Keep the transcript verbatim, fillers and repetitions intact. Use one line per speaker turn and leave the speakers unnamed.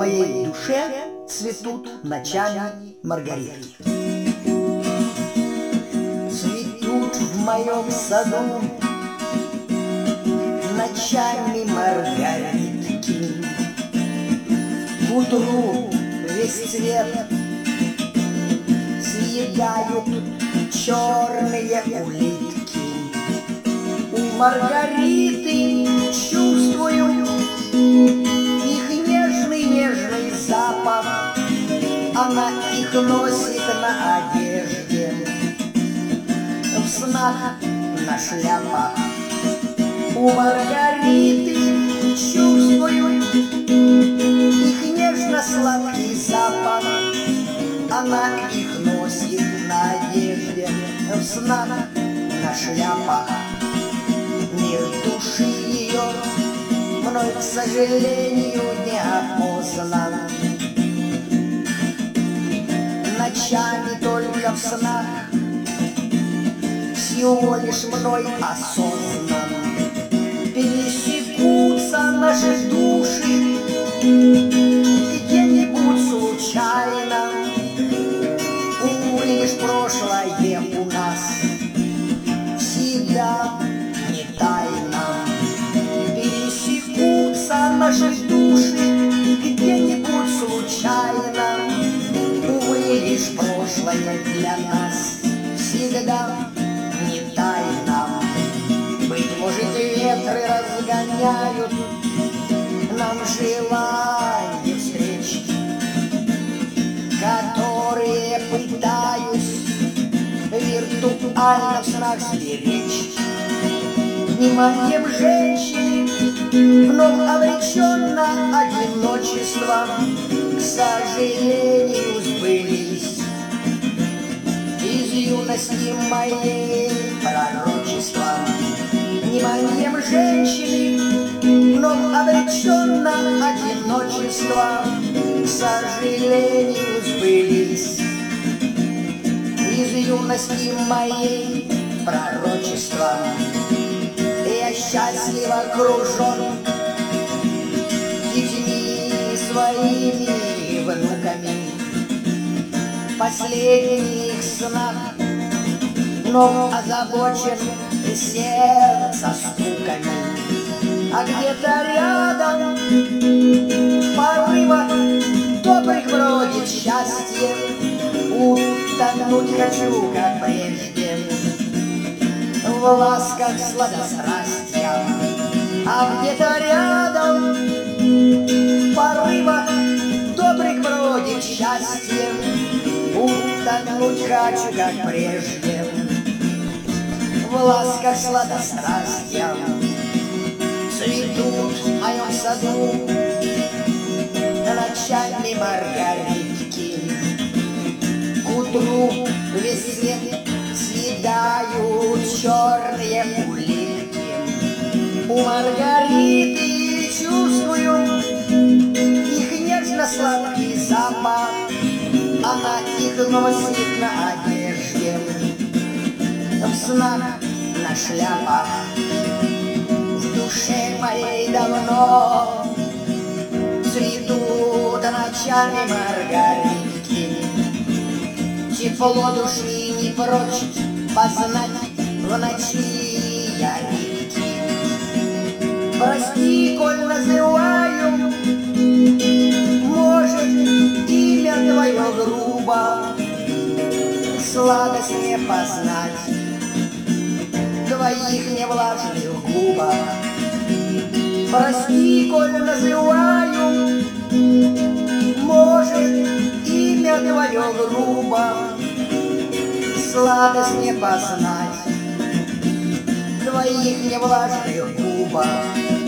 моей душе цветут ночами маргаритки. Цветут в моем саду ночами маргаритки. К утру весь цвет съедают черные улитки. У Маргариты чувствую их нежный-нежный запах. Она их носит на одежде, в снах, на шляпах. У Маргариты чувствую их нежно-сладкий запах. Она их носит на одежде, в снах, на шляпах. Мир души ее мной, к сожалению, не опознан. Ночами только в снах всего лишь мной осознан. Пересекутся наши души где-нибудь случайно. Увы, лишь прошлое у нас всегда не тайна. Пересекутся наши души где-нибудь случайно. Увы, лишь прошлое для нас всегда не тайна. Быть может, ветры разгоняют нам желание встреч, которые пытаюсь виртуально в снах сберечь. Вниманием женщины вновь обречен на одиночество, к сожалению, сбылись из юности моей пророчества. Вниманием женщины вновь обречен на одиночество, к сожалению, сбылись из юности моей пророчества. Я счастливо окружен детьми своими и внуками. В последних снах но озабочен сердце стуками. А где-то рядом в порывах добрых бродит счастье. Утонуть хочу, как прежде, в ласках сладострастия. А где-то рядом в порывах добрых бродит счастье. Утонуть хочу, как прежде, в ласках сладострастия. Цветут в моем саду ночами маргаритки. К утру весь свет съедают черные улитки. У Маргариты чувствую их нежно-сладкий запах. Она их носит на одежде, в снах, на шляпах. В душе моей давно цветут ночами маргаритки. Тепло души не прочь познать в ночи я ритки. Прости, коль называю, может, имя твое грубо, сладость не познать твоих невлажных губах. Прости, коль называю, может, имя твое грубо, сладость не познать твоих невлажных губах.